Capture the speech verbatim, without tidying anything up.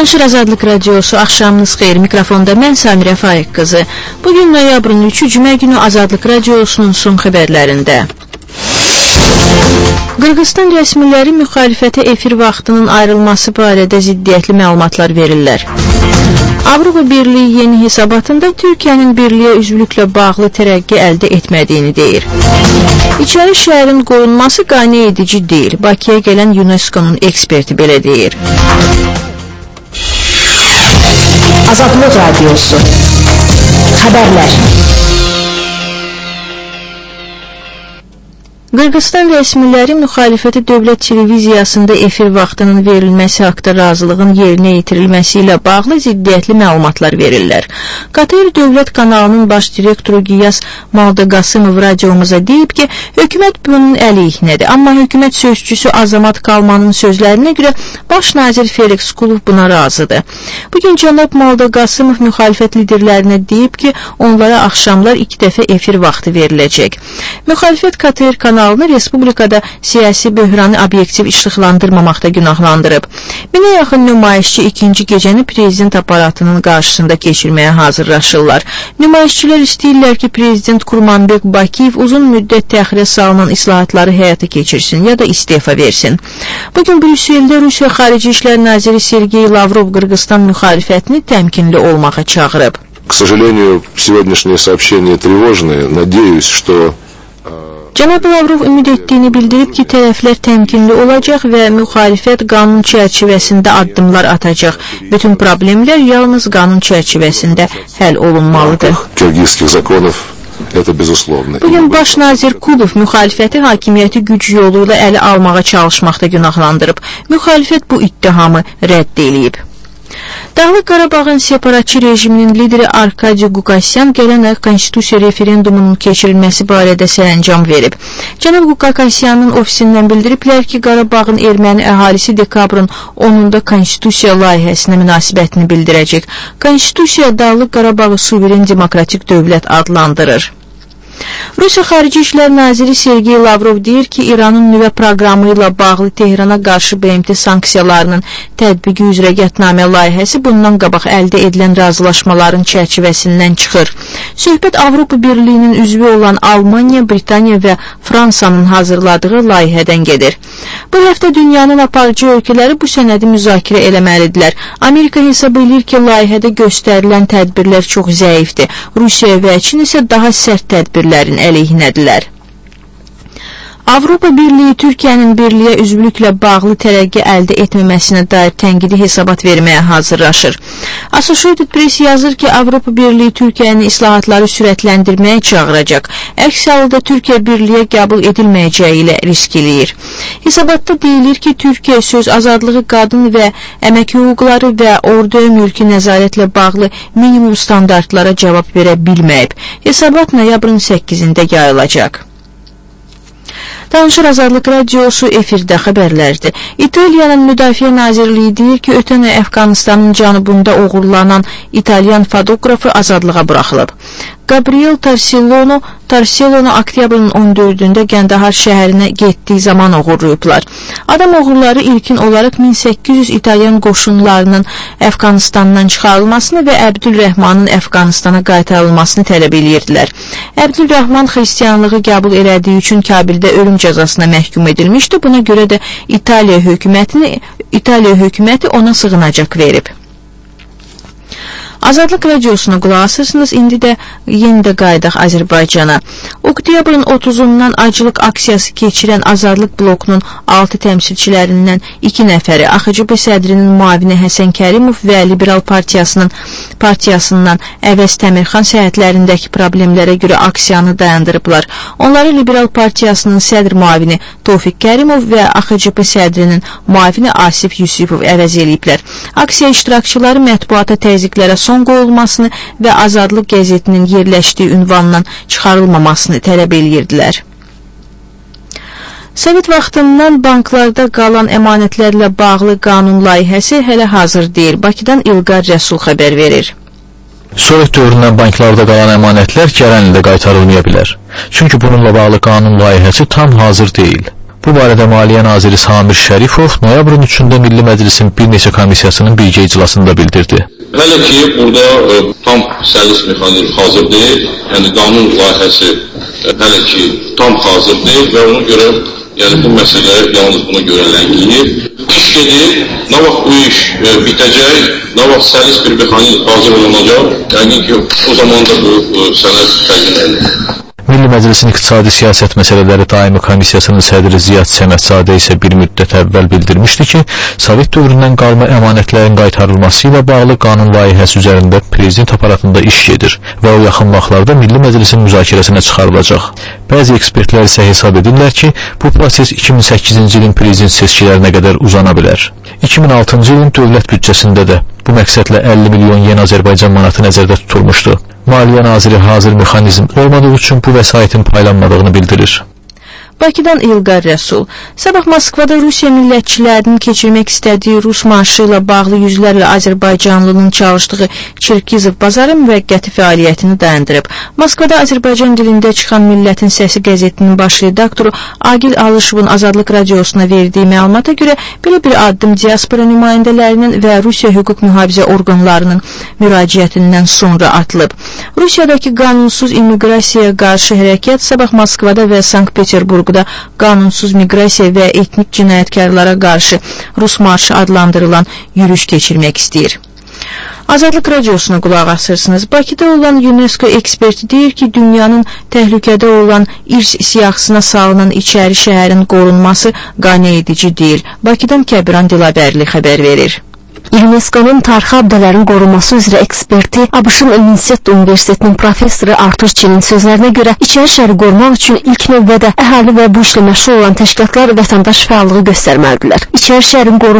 Danışır Azadlıq Radiosu, axşamınız xeyir. Mikrofonda mən Samirə Faiq qızı. Bugün noyabrın üçü Cümə günü Azadlıq Radiosunun son xəbərlərində. Qırğızstan rəsmiləri müxalifətə efir vaxtının ayrılması barədə ziddiyyətli məlumatlar verirlər. Avropa Birliyi yeni hesabatında Türkiyənin birliyə üzvlüklə bağlı tərəqqi əldə etmədiyini deyir. İçəri şəhərin qorunması qane edici deyil. Bakıya gələn UNESCO'nun eksperti belə deyir. Azadlıq Radiosu Xəbərlər. Qırğızstan rəsmiləri müxalifəti dövlət televiziyasında efir vaxtının verilməsi haqda razılığın yerinə yetirilməsi ilə bağlı ziddiyyətli məlumatlar verirlər. Qatər Dövlət kanalının baş direktoru Giyas Maldaqasımov radiomuza deyib ki, hökumət bunun əleyhinədir. Amma hökumət sözçüsü Azamat Kalmanın sözlərinə görə baş nazir Felix Kulov buna razıdır. Bugün cənab Maldaqasımov müxalifət liderlərinə deyib ki, onlara axşamlar iki dəfə efir vaxtı veriləcək. Müxalifət Qatər kanalı Respublikada siyasi böhranı obyektiv işıqlandırmamaqda günahlandırıb. Minə yaxın nümayişçi ikinci gecəni prezident aparatının qarşısında keçirməyə hazırlaşırlar. Nümayişçilər istəyirlər ki, prezident Kurmanbek Bakiyev uzun müddət təxirə salınan islahatları həyata keçirsin ya da istefa versin. Bugün Brüsseldə Rusiya Xarici İşlər Naziri Sergey Lavrov Qırğızstan müxalifətini təmkinli olmağa çağırıb. К сожалению, сегодняшние сообщения тревожные. Надеюсь, что Cənab Lavrov ümid etdiyini bildirib ki, tərəflər təmkinli olacaq və müxalifət qanun çərçivəsində addımlar atacaq. Bütün problemlər yalnız qanun çərçivəsində həll olunmalıdır. Bugün baş nazir Kulov müxalifəti hakimiyyəti güc yolu ilə ələ almağa çalışmaqda günahlandırıb. Müxalifət bu ittihamı rədd edib. Dağlıq Qarabağın separatçı rejiminin lideri Arkadi Qukasyan gələn ay konstitusiya referendumunun keçirilməsi barədə sərəncam verib. Cənab Qukasyanın ofisindən bildiriblər ki, Qarabağın erməni əhalisi dekabrın onunda konstitusiya layihəsinə münasibətini bildirəcək. Konstitusiya Dağlıq Qarabağı suveren demokratik dövlət adlandırır. Rusiya Xarici İşlər Naziri Sergey Lavrov deyir ki, İranın nüvə proqramı ilə bağlı Tehrana qarşı B M T sanksiyalarının tətbiqi üzrə qətnamə layihəsi bundan qabaq əldə edilən razılaşmaların çərçivəsindən çıxır. Söhbət Avropa Birliyinin üzvü olan Almaniya, Britaniya və Fransanın hazırladığı layihədən gedir. Bu həftə dünyanın aparıcı ölkələri bu sənədi müzakirə eləməlidirlər. Amerika hesab edir ki, layihədə göstərilən tədbirlər çox zəifdir. Rusiya və Çin isə daha sərt tədbirlərin əleyhinədirlər. Avropa Birliyi Türkiyənin birliyə üzvlüklə bağlı tərəqqi əldə etməməsinə dair tənqidi hesabat verməyə hazırlaşır. Associated Press yazır ki, Avropa Birliyi Türkiyənin islahatları sürətləndirməyə çağıracaq. Əks halda Türkiyə birliyə qəbul edilməyəcəyi ilə risk eləyir. Hesabatda deyilir ki, Türkiyə söz azadlığı, qadın və əmək hüquqları və orduya mülki nəzarətlə bağlı minimum standartlara cavab verə bilməyib. Hesabat noyabrın səkkizində yayılacaq. Danışır Azadlıq Radiosu efirdə xəbərlərdir. İtaliyanın Müdafiə Nazirliyi deyir ki, ötən ay Əfqanistanın cənubunda oğurlanan İtalyan fotoqrafı azadlığa buraxılıb. Gabriel Tarsellino, Tarsellino oktyabrın on dördündə Qəndahar şəhərinə getdiyi zaman oğurlayıblar. Adam oğurları ilkin olaraq min səkkiz yüz İtalyan qoşunlarının Əfqanistandan çıxarılmasını və Əbdülrəhmanın Əfqanistana qaytarılmasını tələb edirdilər. Əbdülrəhman xristiyanlığı qəbul elədiyi üçün Kabildə ölüm cəzasına məhkum edilmişdi. Buna görə də İtaliya hökumətini, İtaliya hökuməti ona sığınacaq verib. Azadlıq Radiosuna qulaq asırsınız. İndi də yenidə qaydaq Azərbaycana. Oktyabrın otuzundan acılıq aksiyası keçirən Azadlıq blokunun altı təmsilçilərindən iki nəfəri A X C B sədrinin müavini Həsən Kərimov və Liberal Partiyasının partiyasından Əvəz Təmirxan səhhətlərindəki problemlərə görə aksiyanı dayandırıblar. Onları Liberal Partiyasının sədr müavini Tofiq Kərimov və A X C B sədrinin müavini Asif Yusifov əvəz eləyiblər. Aksiya iştirakçıları mətbuata təzyiqlərə son qoyulmasını və Azadlıq qəzetinin yerləşdiyi ünvandan çıxarılmamasını tələb edirdilər. Sovet vaxtından banklarda qalan əmanətlərlə bağlı qanun layihəsi hələ hazır deyil. Bakıdan İlqar Rəsul xəbər verir. Sovet dövründən banklarda qalan əmanətlər gələn ildə qaytarılmaya bilər. Çünki bununla bağlı qanun layihəsi tam hazır deyil. Bu barədə Maliyyə naziri Samir Şərifov noyabrın üçündə Milli Məclisin bir neçə komissiyasının birgə iclasında bildirdi. Hələ ki, burada e, tam səlis mexanizm hazır deyil, yəni qanun layihəsi e, hələ ki, tam hazır deyil və ona görə yəni bu məsələ yalnız buna görə ləngiyir. İş gedir, nə vaxt bu iş e, bitəcək, nə vaxt səlis bir mexanizm hazır olunacaq, yəni ki, o zaman da bu e, sənəd təqdim edilir. Milli Məclisin İqtisadi Siyasət Məsələləri Daimi Komissiyasının sədri Ziyad Səmədzadə isə bir müddət əvvəl bildirmişdi ki, Sovet dövründən qalma əmanətlərin qaytarılması ilə bağlı qanun layihəsi üzərində prezident aparatında iş gedir və o yaxın vaxtlarda Milli Məclisin müzakirəsinə çıxarılacaq. Bəzi ekspertlər isə hesab edirlər ki, bu proses iki min səkkizinci ilin prezident seçkilərinə qədər uzana bilər. iki min altıncı ilin dövlət büdcəsində də bu məqsədlə əlli milyon yen Azərbaycan manatı nəzərdə tutulmuşdu. Maliyyə naziri hazır mexanizm olmadığı üçün bu vəsaitin paylanmadığını bildirir. Bakıdan İlqar Rəsul. Sabah Moskvada Rusiya millətçilərinin keçirmək istədiyi Rus marşı ilə bağlı yüzlərlə Azərbaycanlının çalışdığı Çerkizov bazarı müvəqqəti fəaliyyətini dayandırıb. Moskvada Azərbaycan dilində çıxan Millətin Səsi qəzetinin baş redaktoru Agil Alışovun Azadlıq radiosuna verdiyi məlumata görə belə bir addım diaspora nümayəndələrinin və Rusiya hüquq mühafizə orqanlarının müraciətindən sonra atılıb. Rusiyadakı qanunsuz immiqrasiyaya qarşı hərəkət sabah Moskvada və Sankt-Peterburg da qanunsuz miqrasiya və etnik cinayətkarlara qarşı Rus marşı adlandırılan yürüyüş keçirmək istəyir. Azadlıq radiosuna qulaq asırsınız. Bakıda olan UNESCO eksperti deyir ki, dünyanın təhlükədə olan irs siyahısına salınan içəri şəhərin qorunması qane edici deyil. Bakıdan Kəbiran Dilabərli xəbər verir. UNESCO-nun tarixi abidələrin qorunması üzrə eksperti ABŞ-ın Minnesota Universitetinin professoru Artur Çinin sözlərinə görə içəri şəhəri qorumaq üçün ilk növbədə əhali və bu işlə məşğul olan təşkilatlar vətəndaş fəallığı göstərməlidirlər. İçəri şəhərin qorunması